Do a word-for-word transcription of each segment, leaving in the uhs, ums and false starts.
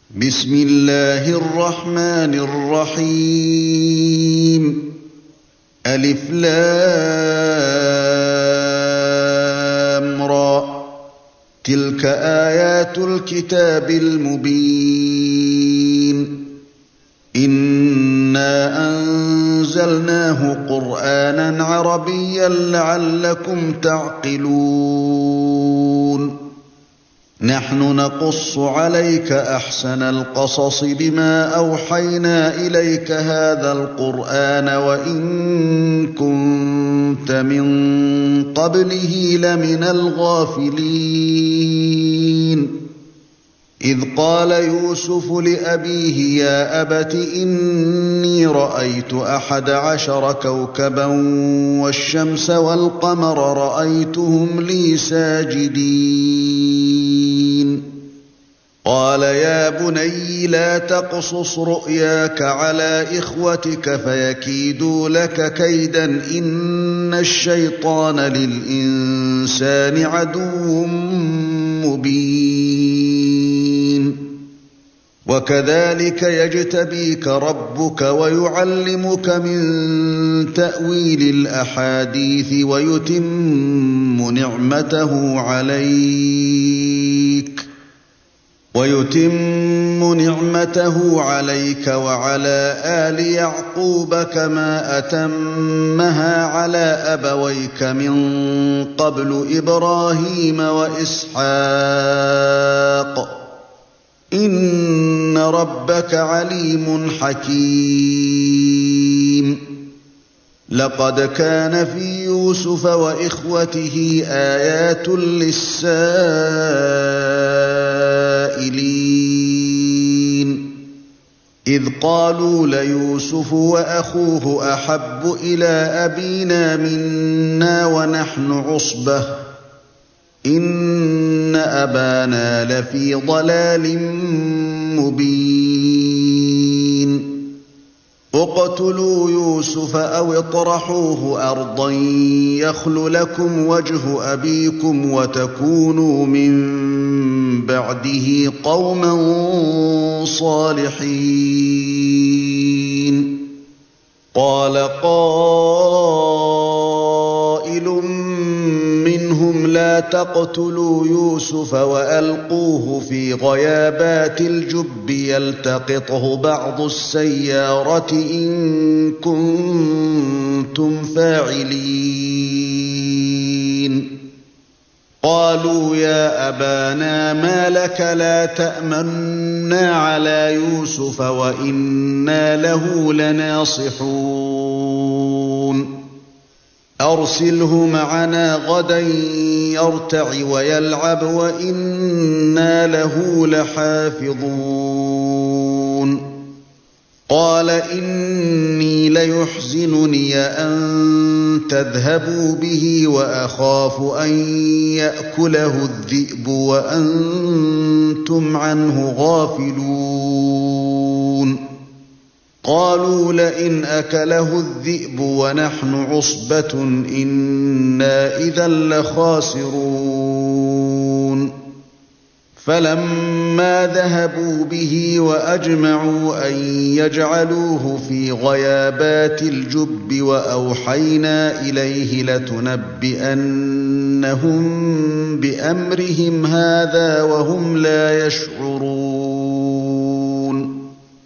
بسم الله الرحمن الرحيم ألف لام را تلك آيات الكتاب المبين إنا أنزلناه قرآنا عربيا لعلكم تعقلون نحن نقص عليك أحسن القصص بما أوحينا إليك هذا القرآن وإن كنت من قبله لمن الغافلين إذ قال يوسف لأبيه يا أبت إني رأيت أحد عشر كوكبا والشمس والقمر رأيتهم لي ساجدين قال يا بني لا تقصص رؤياك على إخوتك فيكيدوا لك كيدا إن الشيطان للإنسان عدو مبين وكذلك يجتبيك ربك ويعلمك من تأويل الأحاديث ويتم نعمته عليك ويتم نعمته عليك وعلى آل يعقوب كما أتمها على أبويك من قبل إبراهيم وإسحاق إن ربك عليم حكيم لقد كان في يوسف وإخوته آيات للسائلين إذ قالوا ليوسف وأخوه أحب إلى أبينا منا ونحن عصبة إن أبانا لفي ضلال مبين اقتلوا يوسف أو اطرحوه أرضا يخل لكم وجه أبيكم وتكونوا من بعده قوما صالحين قال قائل منهم لا تقتلوا يوسف وألقوه في غيابات الجب يلتقطه بعض السيارة إن كنتم فاعلين قالوا يا أبانا ما لك لا تأمنا على يوسف وإنا له لناصحون أرسله معنا غدا يرتع ويلعب وإنا له لحافظون قال إني ليحزنني أن تذهبوا به وأخاف أن يأكله الذئب وأنتم عنه غافلون قالوا لئن أكله الذئب ونحن عصبة إنا إذا لخاسرون فلما ذهبوا به وأجمعوا أن يجعلوه في غيابات الجب وأوحينا إليه لتنبئنهم بأمرهم هذا وهم لا يشعرون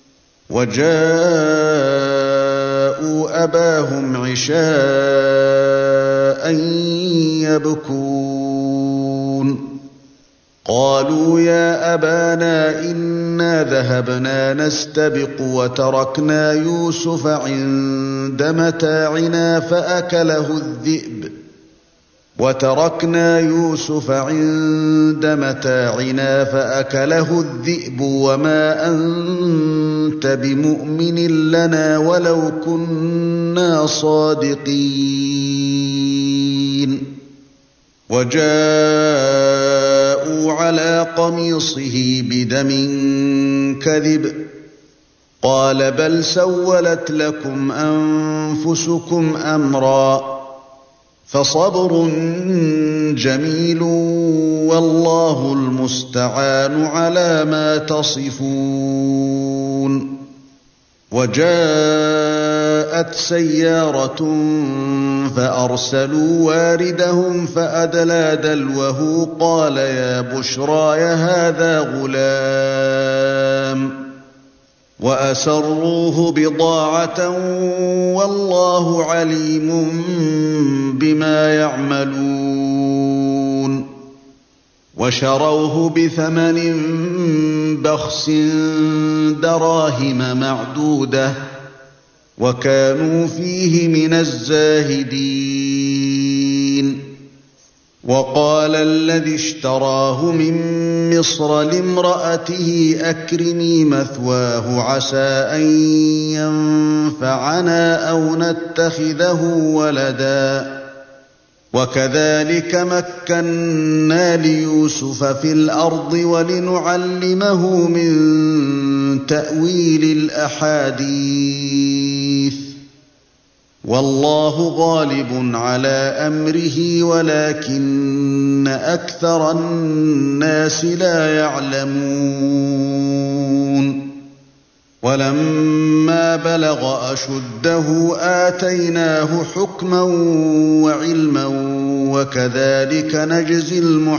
وجاءوا أباهم عشاء يبكون قالوا يا أبانا إنا ذهبنا نستبق وتركنا يوسف عند متاعنا فأكله الذئب وتركنا يوسف عند متاعنا فأكله الذئب وما أنت بمؤمن لنا ولو كنا صادقين وجاءوا على قميصه بدم كذب قال بل سولت لكم أنفسكم أمرا فصبر جميل والله المستعان على ما تصفون. وجاءت سيارة فأرسلوا واردهم فأدلى دلوه قال يا بشرى هذا غلام وأسروه بضاعة والله عليم بما يعملون. وشروه بثمن بخس دراهم معدودة وكانوا فيه من الزاهدين. وقال الذي اشتراه من مصر لامرأته أكرمي مثواه عسى أن ينفعنا أو نتخذه ولدا وكذلك مكنا ليوسف في الأرض ولنعلمه من تأويل الأحاديث والله غالب على أمره ولكن أكثر الناس لا يعلمون. ولما بلغ أشده آتيناه حكما وعلما وكذلك نجزي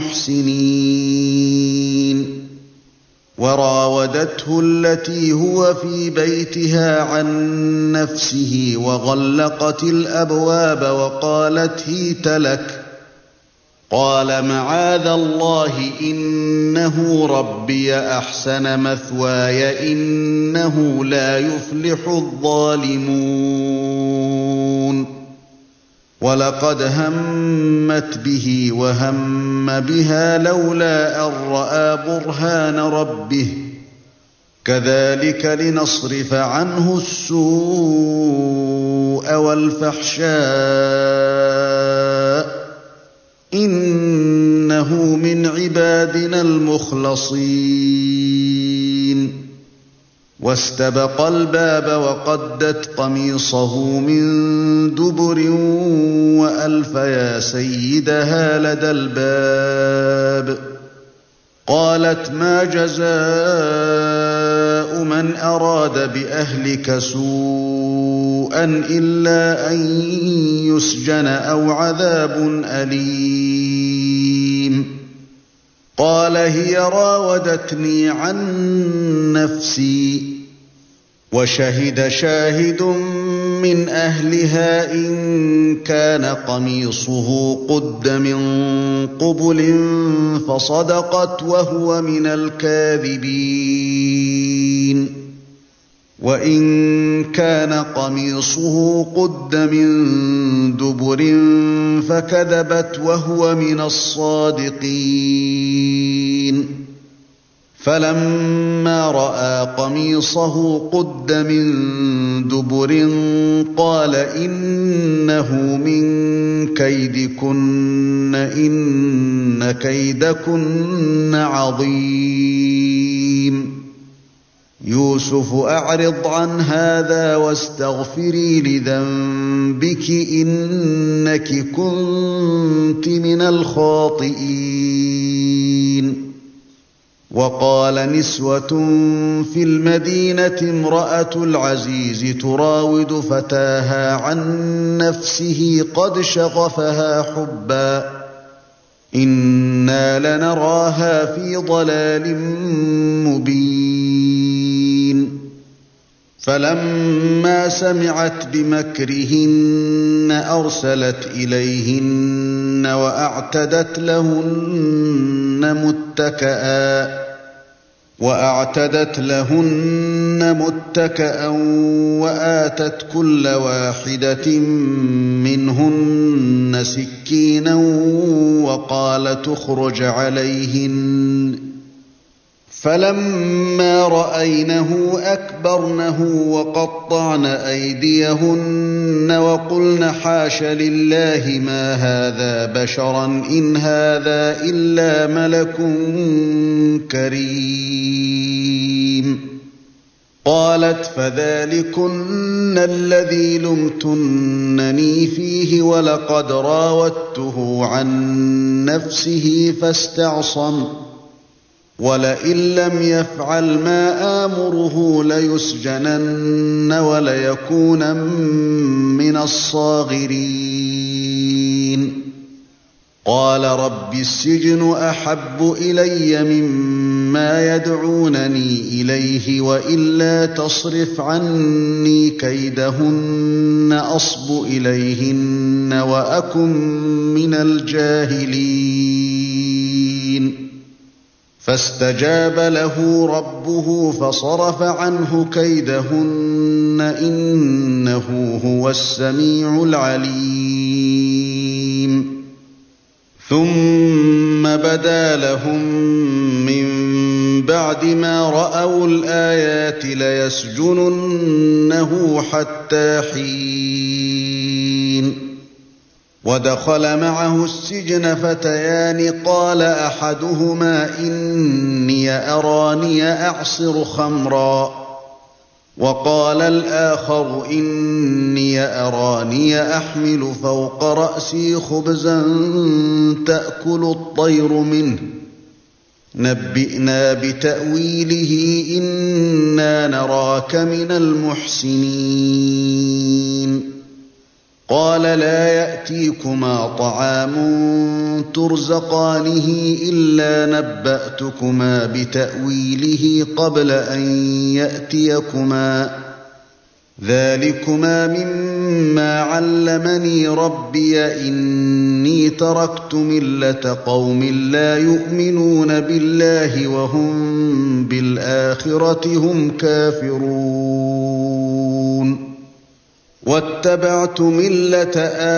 المحسنين. وراودته التي هو في بيتها عن نفسه وغلقت الأبواب وقالت هيت لك قال معاذ الله إنه ربي أحسن مثواي إنه لا يفلح الظالمون. ولقد همت به وهم بها لولا أن رأى برهان ربه كذلك لنصرف عنه السوء والفحشاء إنه من عبادنا المخلصين. واستبق الباب وقدت قميصه من دبر وألف يا سيدها لدى الباب قالت ما جزاء من أراد بأهلك سوءا إلا أن يسجن أو عذاب أليم. قال هي راودتني عن نفسي وشهد شاهد من أهلها إن كان قميصه قد من قبل فصدقت وهو من الكاذبين وإن كان قميصه قد من دبر فكذبت وهو من الصادقين. فلما رأى قميصه قد من دبر قال إنه من كيدكن إن كيدكن عظيم. يوسف أعرض عن هذا واستغفري لذنبك إنك كنت من الخاطئين. وقال نسوة في المدينة امرأة العزيز تراود فتاها عن نفسه قد شغفها حبا إنا لنراها في ضلال مبين. فلما سمعت بمكرهن أرسلت إليهن وأعتدت لهن متكئا وأعتدت لهن متكئا وآتت كل واحدة منهن سكينا وقالت اخرج عليهن فلما رأينه أكبرنه وقطعن أيديهن وقلن حاش لله ما هذا بشرا إن هذا إلا ملك كريم. قالت فذلكن الذي لمتنني فيه ولقد راودته عن نفسه فاستعصم ولئن لم يفعل ما آمره ليسجنن وليكونن من الصاغرين قال رب السجن أحب إلي مما يدعونني إليه وإلا تصرف عني كيدهن أصب إليهن وأكن من الجاهلين فاستجاب له ربه فصرف عنه كيدهن إنه هو السميع العليم ثم بدا لهم من بعد ما رأوا الآيات ليسجننه حتى حين ودخل معه السجن فتيان قال أحدهما إني أراني أعصر خمرا وقال الآخر إني أراني أحمل فوق رأسي خبزا تأكل الطير منه نبئنا بتأويله إنا نراك من المحسنين قال لا يأتيكما طعام ترزقانه إلا نبأتكما بتأويله قبل أن يأتيكما ذلكما مما علمني ربي إني تركت ملة قوم لا يؤمنون بالله وهم بالآخرة هم كافرون واتبعت ملة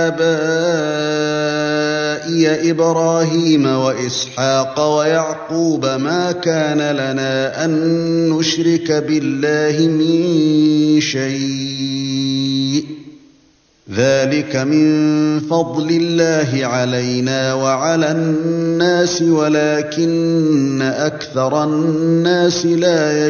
آبائي إبراهيم وإسحاق ويعقوب ما كان لنا أن نشرك بالله من شيء ذلك من فضل الله علينا وعلى الناس ولكن أكثر الناس لا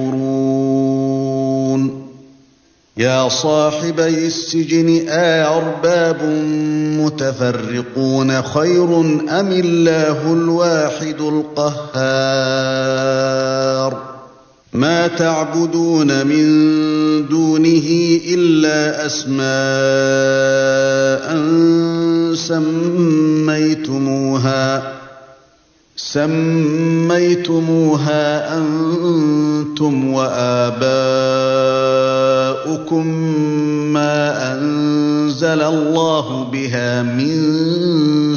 يشكرون يا صاحبي السجن أأرباب متفرقون خير أم الله الواحد القهار ما تعبدون من دونه إلا أسماء سميتموها سميتموها أنتم وآباؤكم ما أنزل الله بها من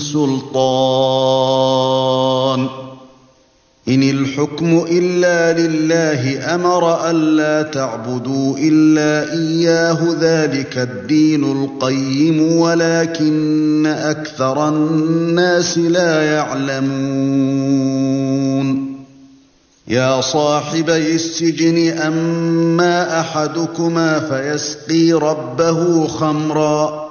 سلطان إن الحكم إلا لله أمر ألا تعبدوا إلا إياه ذلك الدين القيم ولكن أكثر الناس لا يعلمون يا صاحبي السجن أما أحدكما فيسقي ربه خمرا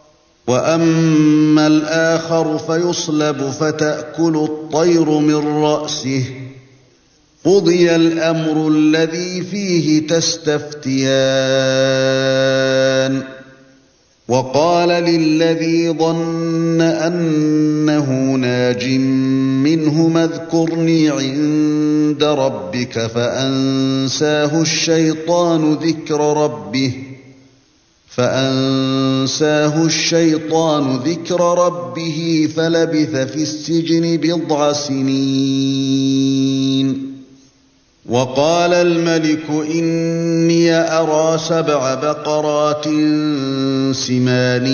وأما الآخر فيصلب فتأكل الطير من رأسه قضي الأمر الذي فيه تستفتيان وقال للذي ظن أنه ناج منهما اذكرني عند ربك فأنساه الشيطان ذكر ربه فأنساه الشيطان ذكر ربه فلبث في السجن بضع سنين وقال الملك إني أرى سبع بقرات سمان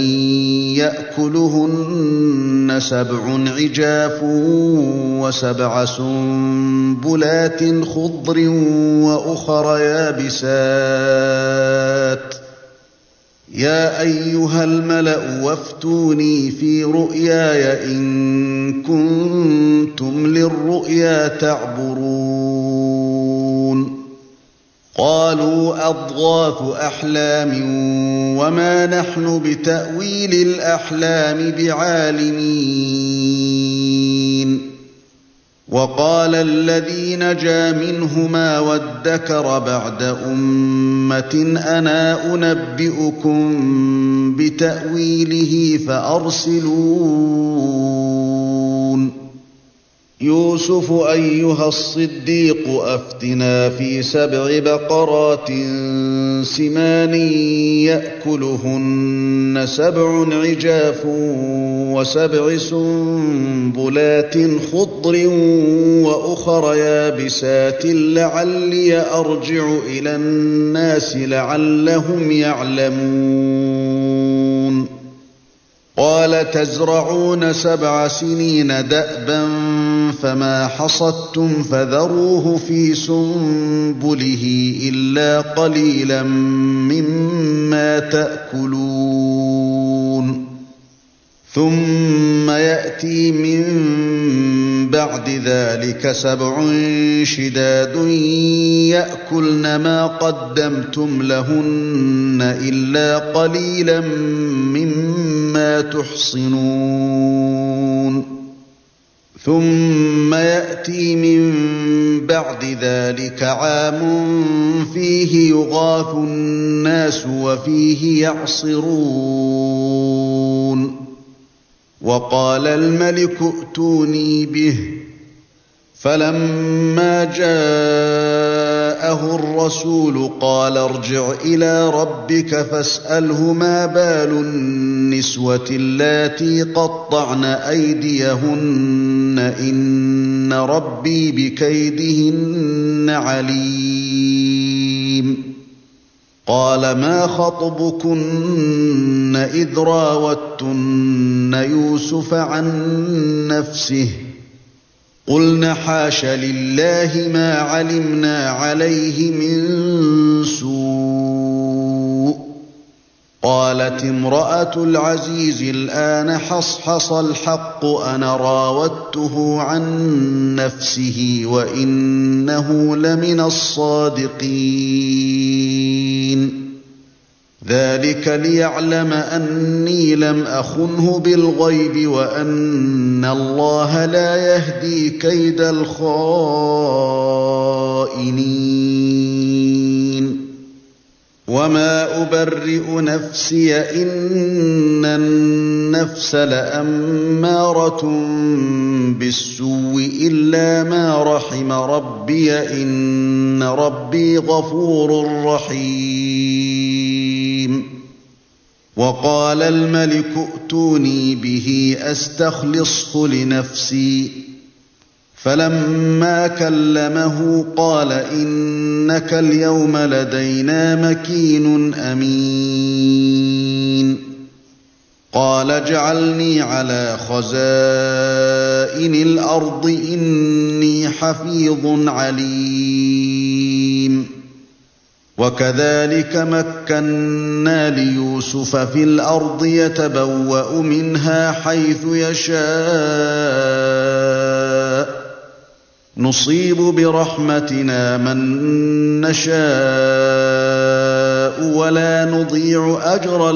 يأكلهن سبع عجاف وسبع سنبلات خضر وأخر يابسات يا أيها الملأ وافتوني في رؤياي إن كنتم للرؤيا تعبرون قالوا أضغاث أحلام وما نحن بتأويل الأحلام بعالمين وقال الذي نجا منهما وادكر بعد أمة أنا أنبئكم بتأويله فأرسلون يوسف أيها الصديق أفتنا في سبع بقرات سمان يأكلهن سبع عجاف وسبع سنبلات خضر وأخر يابسات لعلي أرجع إلى الناس لعلهم يعلمون قال تزرعون سبع سنين دأبا فما حصدتم فذروه في سنبله إلا قليلا مما تأكلون ثم يأتي من بعد ذلك سبع شداد يأكلن ما قدمتم لهن إلا قليلا مما تحصنون ثم يأتي من بعد ذلك عام فيه يغاث الناس وفيه يعصرون وقال الملك ائتوني به فلما جاءه الرسول قال ارجع إلى ربك فاسأله ما بال النسوة اللاتي قطعن أيديهن إن ربي بكيدهن عليم قال ما خطبكن إذ راوتن يوسف عن نفسه قلن حاش لله ما علمنا عليه من سوء قالت امرأة العزيز الآن حصحص الحق أنا راودته عن نفسه وإنه لمن الصادقين ذلك ليعلم أني لم أخنه بالغيب وأن الله لا يهدي كيد الخائنين وما أبرئ نفسي إن النفس لأمارة بالسوء إلا ما رحم ربي إن ربي غفور رحيم وقال الملك ائتوني به أستخلصه لنفسي فلما كلمه قال إنك اليوم لدينا مكين أمين قال اجعلني على خزائن الأرض إني حفيظ عليم وكذلك مكنا ليوسف في الأرض يتبوأ منها حيث يشاء نصيب برحمتنا من نشاء ولا نضيع أجر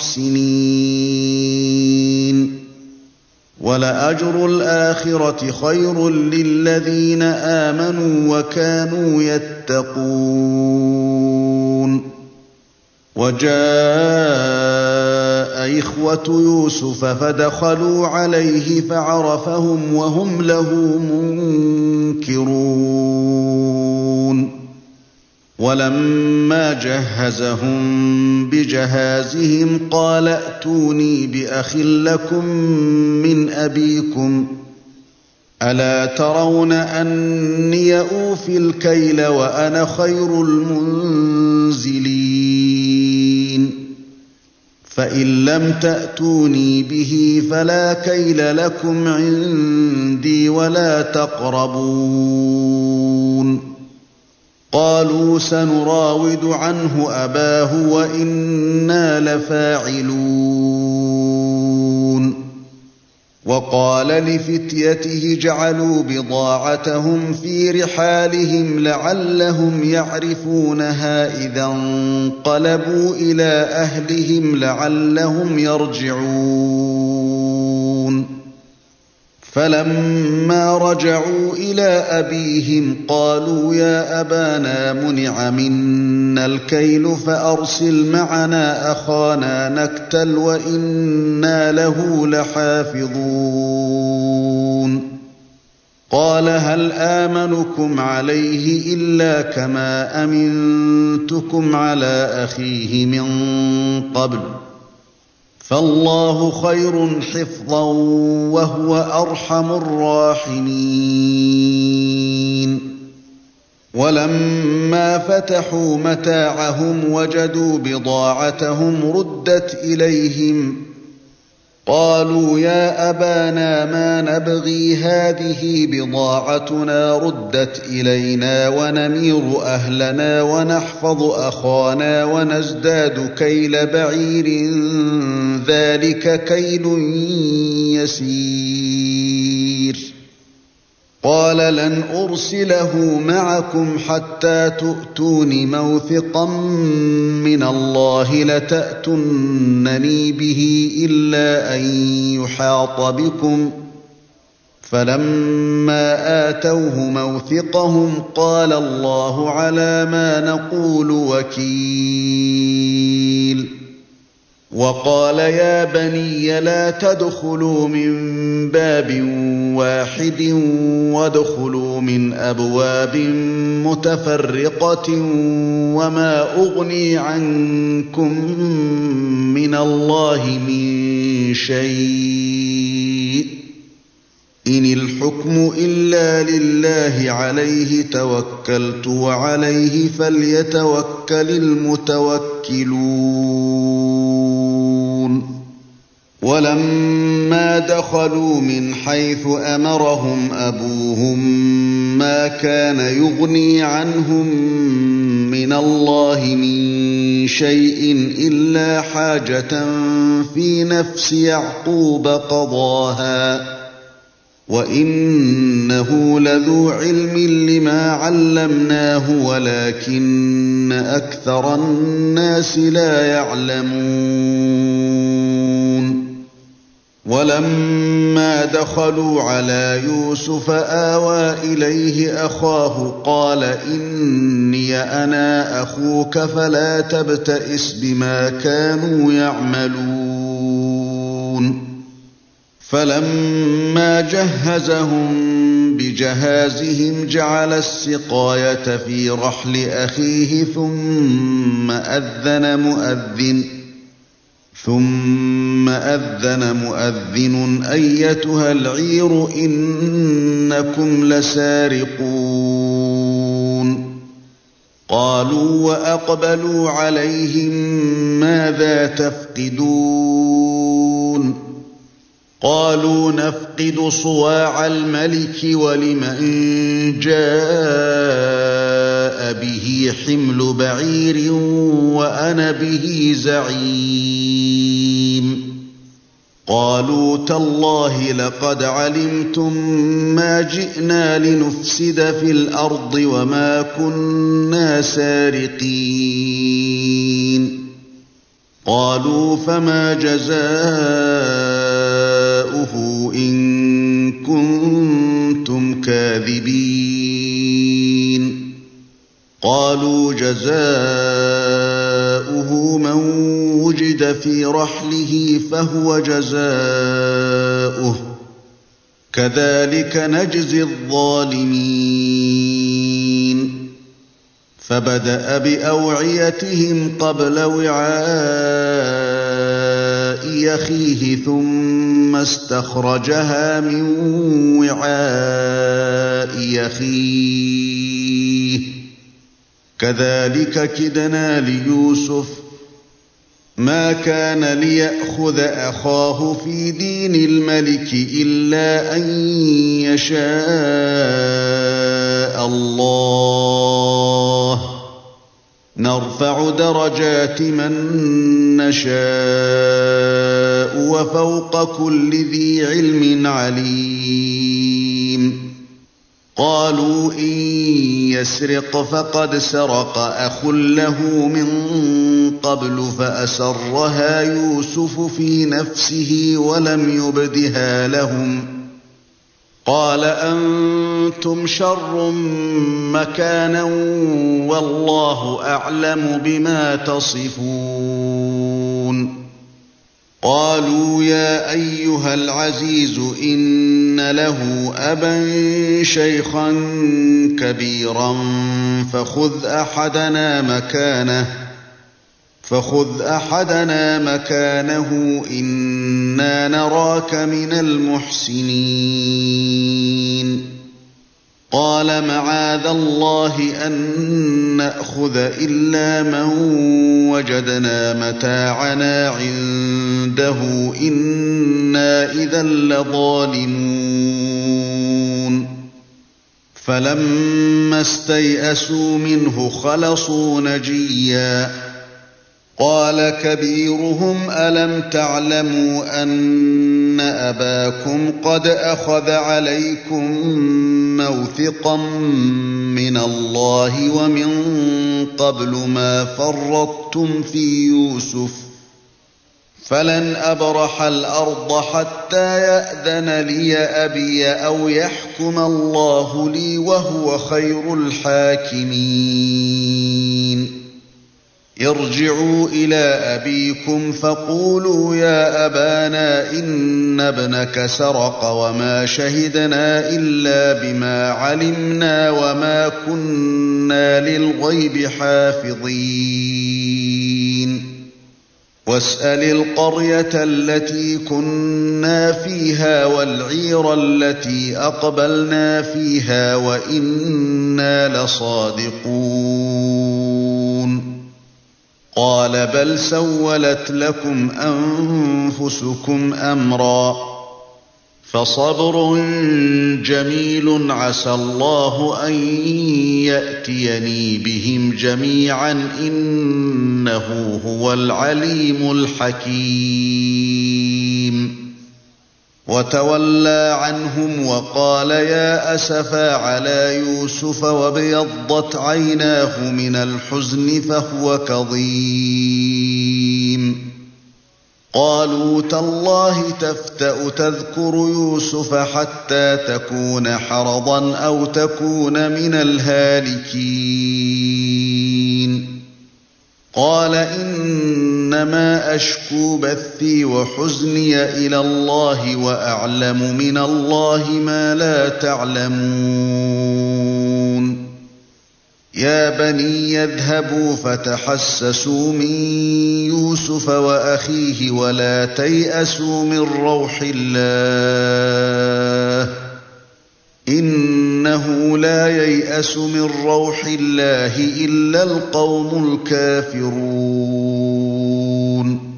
المحسنين ولأجر الآخرة خير للذين آمنوا وكانوا يتقون وجاء إخوة يوسف فدخلوا عليه فعرفهم وهم له منكرون ولما جهزهم بجهازهم قال ائتوني بأخ لكم من أبيكم ألا ترون أني أوفي الكيل وأنا خير المنزلين فإن لم تأتوني به فلا كيل لكم عندي ولا تقربون قالوا سنراود عنه أباه وإنا لفاعلون وقال لفتيته جعلوا بضاعتهم في رحالهم لعلهم يعرفونها إذا انقلبوا إلى أهلهم لعلهم يرجعون فَلَمَّا رَجَعُوا إِلَىٰ أَبِيهِمْ قَالُوا يَا أَبَانَا مُنِعَ مِنَّا الْكَيْلُ فَأَرْسِلْ مَعَنَا أَخَانَا نَكْتَلْ وَإِنَّا لَهُ لَحَافِظُونَ قَالَ هَلْ آمَنُكُمْ عَلَيْهِ إِلَّا كَمَا أَمِنتُكُمْ عَلَىٰ أَخِيهِ مِن قَبْلُ فَاللَّهُ خَيْرٌ حِفْظًا وَهُوَ أَرْحَمُ الرَّاحِمِينَ وَلَمَّا فَتَحُوا مَتَاعَهُمْ وَجَدُوا بِضَاعَتَهُمْ رُدَّتْ إِلَيْهِمْ قَالُوا يَا أَبَانَا مَا نَبْغِي هَٰذِهِ بِضَاعَتُنَا رُدَّتْ إِلَيْنَا وَنَمِيرُ أَهْلَنَا وَنَحْفَظُ أَخَانَا وَنَزْدَادُ كَيْلَ بَعِيرٍ ذَٰلِكَ كَيْلٌ يَسِيرٌ قَالَ لَنْ أُرْسِلَهُ مَعَكُمْ حَتَّىٰ تُؤْتُونِ مَوْثِقًا مِّنَ اللَّهِ لَتَأْتُنَّنِي بِهِ إِلَّا أَن يُحَاطَ بِكُمْ ۖ فَلَمَّا آتَوْهُ مَوْثِقَهُمْ قَالَ اللَّهُ عَلَىٰ مَا نَقُولُ وَكِيلٌ وَقَالَ يَا بَنِيَّ لَا تَدْخُلُوا مِن بَابٍ وَاحِدٍ وَادْخُلُوا مِنْ أَبْوَابٍ مُّتَفَرِّقَةٍ وَمَا أُغْنِي عَنكُم مِّنَ اللَّهِ مِن شَيْءٍ ۖ إِنِ الْحُكْمُ إِلَّا لِلَّهِ عَلَيْهِ تَوَكَّلْتُ وَعَلَيْهِ فَلْيَتَوَكَّلِ الْمُتَوَكِّلُونَ وَلَمَّا دَخَلُوا مِنْ حَيْثُ أَمَرَهُمْ أَبُوهُم مَّا كَانَ يُغْنِي عَنْهُم مِّنَ اللَّهِ مِن شَيْءٍ إِلَّا حَاجَةً فِي نَفْسِ يَعْقُوبَ قَضَاهَا ۚ وَإِنَّهُ لَذُو عِلْمٍ لِّمَا عَلَّمْنَاهُ وَلَٰكِنَّ أَكْثَرَ النَّاسِ لَا يَعْلَمُونَ وَلَمَّا دَخَلُوا عَلَىٰ يُوسُفَ آوَىٰ إِلَيْهِ أَخَاهُ قَالَ إِنِّي أَنَا أَخُوكَ فَلَا تَبْتَئِسْ بِمَا كَانُوا يَعْمَلُونَ فَلَمَّا جَهَّزَهُم بِجَهَازِهِمْ جَعَلَ السِّقَايَةَ فِي رَحْلِ أَخِيهِ ثُمَّ أَذَّنَ مُؤَذِّنٌ ثُمَّ أَذَّنَ مُؤَذِّنٌ أَيَّتُهَا الْعِيرُ إِنَّكُمْ لَسَارِقُونَ قَالُوا وَأَقْبَلُوا عَلَيْهِم مَّاذَا تَفْقِدُونَ قَالُوا نَفْقِدُ صُوَاعَ الْمَلِكِ وَلِمَن جَاءَ بِهِ حِمْلُ بَعِيرٍ وَأَنَا بِهِ زَعِيمٌ قَالُوا تَاللَّهِ لَقَدْ عَلِمْتُم مَّا جِئْنَا لِنُفْسِدَ فِي الْأَرْضِ وَمَا كُنَّا سَارِقِينَ قَالُوا فَمَا جَزَاؤُهُ إِن كُنتُمْ كَاذِبِينَ قَالُوا جَزَاؤُهُ مَن وُجِدَ فِي رَحْلِهِ فَهُوَ جَزَاؤُهُ ۚ كَذَٰلِكَ نَجْزِي الظَّالِمِينَ فَبَدَأَ بِأَوْعِيَتِهِمْ قَبْلَ وِعَاءِ أَخِيهِ ثُمَّ اسْتَخْرَجَهَا مِن وِعَاءِ أَخِيهِ ۚ كَذَٰلِكَ كِدْنَا لِيُوسُفَ ۖ مَا كَانَ لِيَأْخُذَ أَخَاهُ فِي دِينِ الْمَلِكِ إِلَّا أَن يَشَاءَ اللَّهُ ۚ نَرْفَعُ دَرَجَاتٍ مَّن نَّشَاءُ ۖ وَفَوْقَ كُلِّ ذِي عِلْمٍ عَلِيمٌ قَالُوا إِن يَسْرِقْ فَقَدْ سَرَقَ أَخٌ لَّهُ مِن قَبْلُ فَأَسَرَّهَا يُوسُفُ فِي نَفْسِهِ وَلَمْ يُبْدِهَا لَهُمْ قال أنتم شر مكانا والله أعلم بما تصفون قالوا يا أيها العزيز إن له أبا شيخا كبيرا فخذ أحدنا مكانه فخذ أحدنا مكانه إنا نراك من المحسنين قال معاذ الله أن نأخذ إلا من وجدنا متاعنا عنده إنا إذا لظالمون فلما استيئسوا منه خلصوا نجيا قال كبيرهم ألم تعلموا أن أباكم قد أخذ عليكم موثقا من الله ومن قبل ما فرطتم في يوسف فلن أبرح الأرض حتى يأذن لي أبي أو يحكم الله لي وهو خير الحاكمين ارجعوا إلى أبيكم فقولوا يا أبانا إن ابنك سرق وما شهدنا إلا بما علمنا وما كنا للغيب حافظين واسأل القرية التي كنا فيها والعير التي أقبلنا فيها وإنا لصادقون قال بل سولت لكم أنفسكم أمرا فصبر جميل عسى الله أن يأتيني بهم جميعا إنه هو العليم الحكيم وتولى عنهم وقال يا أسفا على يوسف وابيضت عيناه من الحزن فهو كظيم قالوا تالله تفتأ تذكر يوسف حتى تكون حرضا أو تكون من الهالكين قال إنما أشكو بثي وحزني إلى الله وأعلم من الله ما لا تعلمون يا بني يذهبوا فتحسسوا من يوسف وأخيه ولا تيأسوا من روح الله إنه لا ييأس من روح الله إلا القوم الكافرون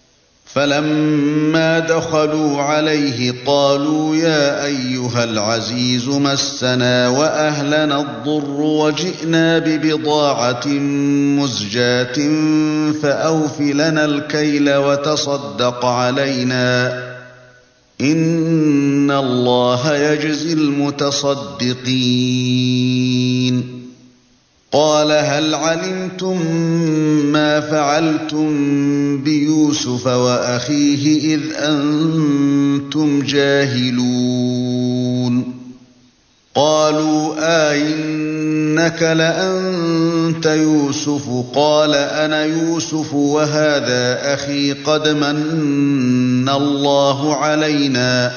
فلما دخلوا عليه قالوا يا أيها العزيز مسنا وأهلنا الضر وجئنا ببضاعة مزجاة فأوف لنا الكيل وتصدق علينا إن الله يجزي المتصدقين قال هل علمتم ما فعلتم بيوسف وأخيه إذ أنتم جاهلون قالوا آئنك لأنت يوسف قال أنا يوسف وهذا أخي قد من الله علينا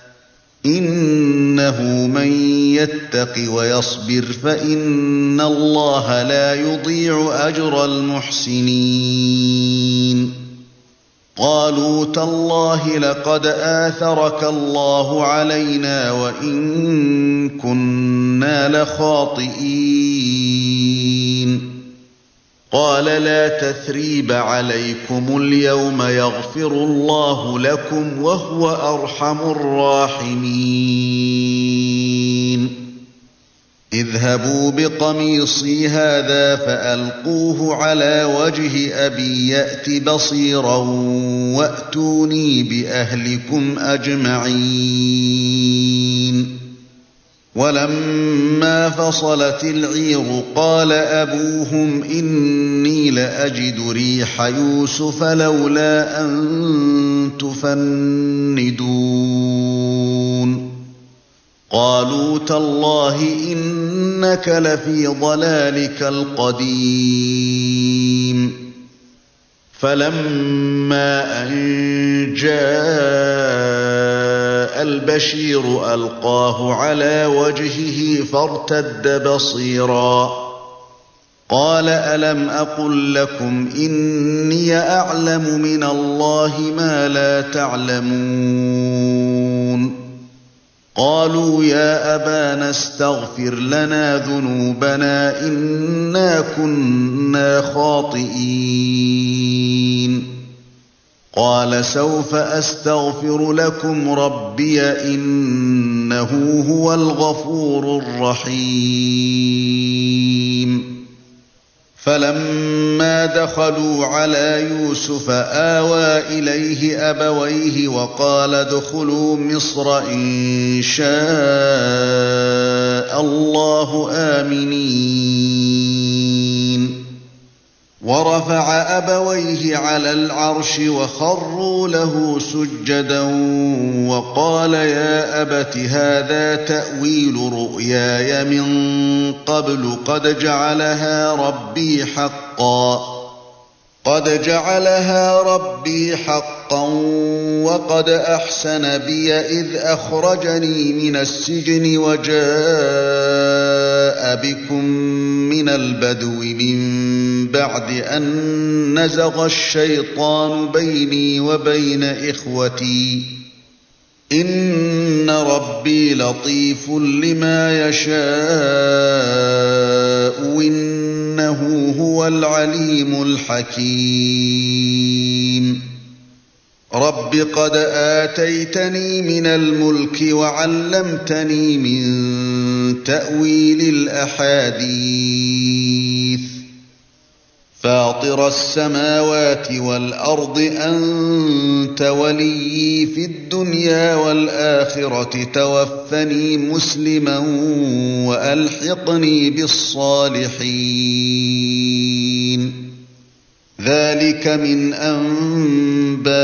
إنه من يتق ويصبر فإن الله لا يضيع أجر المحسنين قالوا تالله لقد آثرك الله علينا وإن كنا لخاطئين قال لا تثريب عليكم اليوم يغفر الله لكم وهو أرحم الراحمين اذهبوا بقميصي هذا فألقوه على وجه أبي يأت بصيرا وأتوني بأهلكم أجمعين ولما فصلت العير قال أبوهم إني لأجد ريح يوسف لولا أن تفندون قالوا تالله إنك لفي ضلالك القديم فلما أن جاء البشير ألقاه على وجهه فارتد بصيرا قال ألم أقل لكم إني أعلم من الله ما لا تعلمون قالوا يا أبانا استغفر لنا ذنوبنا إنا كنا خاطئين قال سوف أستغفر لكم ربي إنه هو الغفور الرحيم فلما دخلوا على يوسف آوى إليه أبويه وقال ادخلوا مصر إن شاء الله آمنين ورفع أبويه على العرش وخروا له سجدا وقال يا أبت هذا تأويل رؤياي من قبل قد جعلها ربي حقا قد جعلها ربي حقا وقد أحسن بي إذ أخرجني من السجن وجاء بكم من البدو من بعد أن نزغ الشيطان بيني وبين إخوتي إن ربي لطيف لما يشاء إنه هو العليم الحكيم رب قد آتيتني من الملك وعلمتني من تأويل الأحاديث فاطر السماوات والأرض أنت وليي في الدنيا والآخرة توفني مسلما وألحقني بالصالحين ذلك من أنباء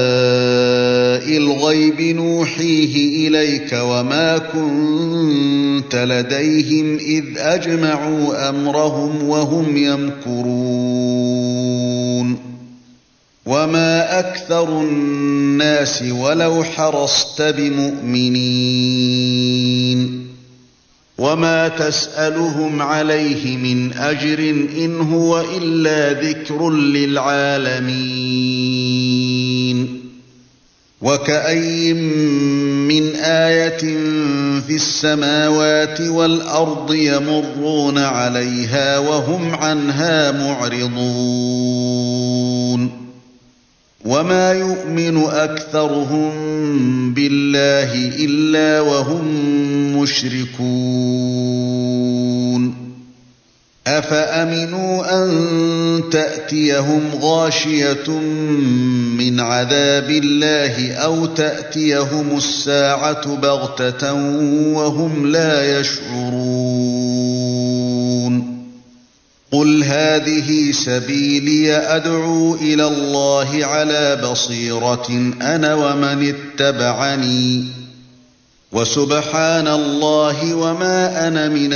الغيب نوحيه إليك وما كنت لديهم إذ أجمعوا أمرهم وهم يمكرون وما أكثر الناس ولو حرصت بمؤمنين وما تسألهم عليه من أجر إن هو إلا ذكر للعالمين وكأي من آية في السماوات والأرض يمرون عليها وهم عنها معرضون وما يؤمن أكثرهم بالله إلا وهم مشركون أفأمنوا أن تأتيهم غاشية من عذاب الله أو تأتيهم الساعة بغتة وهم لا يشعرون قل هذه سبيلي أدعو إلى الله على بصيرة أنا ومن اتبعني وسبحان الله وما أنا من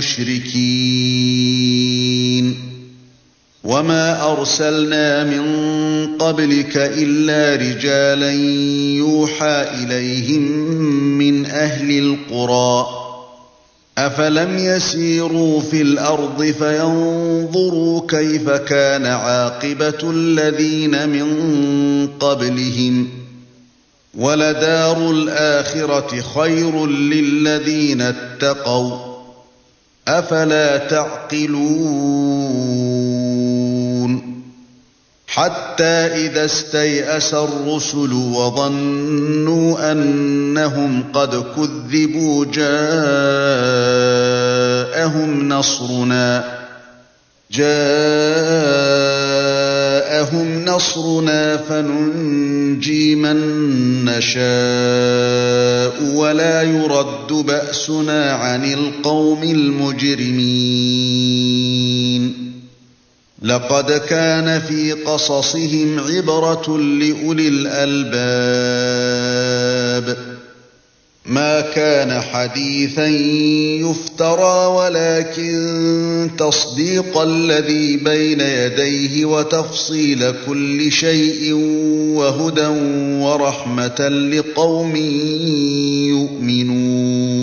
المشركين وما أرسلنا من قبلك إلا رجالا يوحى إليهم من أهل القرى أفلم يسيروا في الأرض فينظروا كيف كان عاقبة الذين من قبلهم ولدار الآخرة خير للذين اتقوا أفلا تعقلون حتى إذا استيأس الرسل وظنوا أنهم قد كذبوا جاءهم نصرنا جاءهم نصرنا فننجي من نشاء ولا يرد بأسنا عن القوم المجرمين لقد كان في قصصهم عبرة لأولي الألباب ما كان حديثا يفترى ولكن تصديق الذي بين يديه وتفصيل كل شيء وهدى ورحمة لقوم يؤمنون